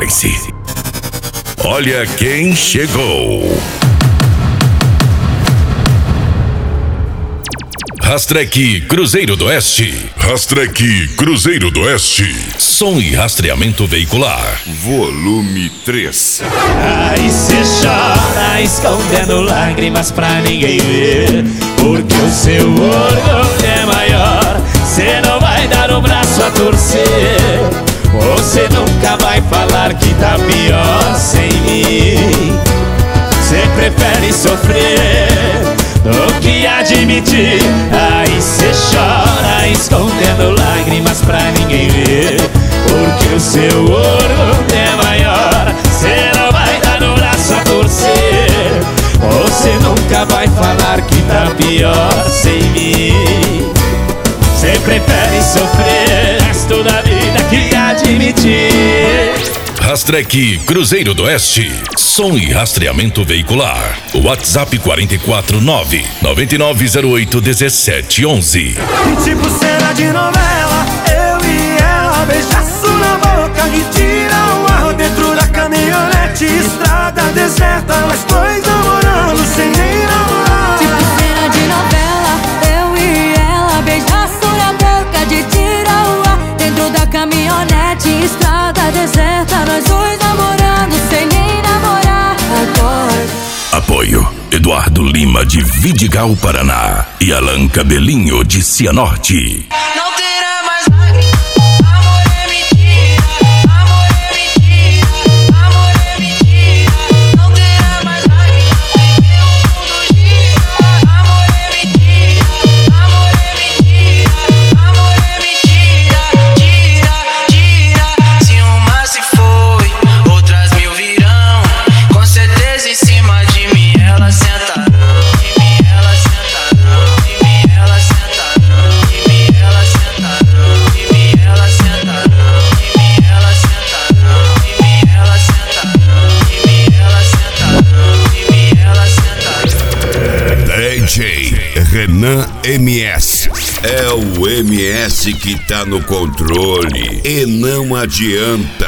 Prepare-se. Olha quem chegou. Rastreque Cruzeiro do Oeste. Rastreque Cruzeiro do Oeste. Som e rastreamento veicular. Volume 3. Aí cê chora, escondendo lágrimas pra ninguém ver, porque o seu orgulho é maior. Cê não vai dar o braço a torcer, você nunca vai falar que tá pior sem mim. Cê prefere sofrer do que admitir. Aí cê chora, escondendo lágrimas pra ninguém ver, porque o seu orgulho é maior. Cê não vai dar o braço a torcer, você nunca vai falar que tá pior sem mim. Cê prefere sofrer o resto da vida que admitir. Rastreque Cruzeiro do Oeste. Som e rastreamento veicular. WhatsApp 449-9908-1711. Tipo cena de novela, eu e ela, beijaço na boca, me tira o ar dentro da caminhonete, estrada deserta, nós dois namorando sem nem namorar. Tipo cena de novela, eu e ela, beijaço na boca, de tira o ar dentro da caminhonete, estrada deserta, nós dois namorando sem nem namorar agora. Apoio Eduardo Lima de Vidigal, Paraná e Alan Cabelinho de Cianorte. Não terá mais lágrimas, amor é mentira, amor é mentira, amor é mentira. Não terá mais lágrimas, porque o mundo gira. Amor é mentira, amor é mentira, amor é mentira. Tira, tira, se uma se foi, outras mil virão. Com certeza em cima de mim ela sentarão, de mim ela sentarão, de mim ela sentarão, de mim ela sentarão, de mim ela sentarão, de mim ela sentarão, de mim ela sentarão, de mim ela sentarão, de mim ela sentarão. DJ Renan MS. É o MS que tá no controle e não adianta.